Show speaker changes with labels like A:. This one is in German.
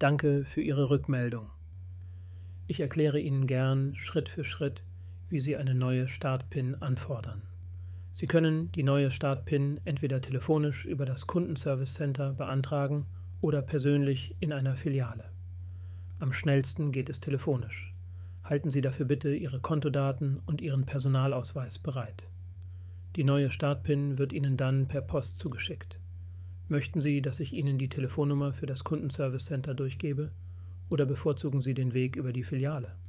A: Danke für Ihre Rückmeldung. Ich erkläre Ihnen gern Schritt für Schritt, wie Sie eine neue Start-PIN anfordern. Sie können die neue Start-PIN entweder telefonisch über das Kundenservice Center beantragen oder persönlich in einer Filiale. Am schnellsten geht es telefonisch. Halten Sie dafür bitte Ihre Kontodaten und Ihren Personalausweis bereit. Die neue Start-PIN wird Ihnen dann per Post zugeschickt. Möchten Sie, dass ich Ihnen die Telefonnummer für das Kundenservice Center durchgebe, oder bevorzugen Sie den Weg über die Filiale?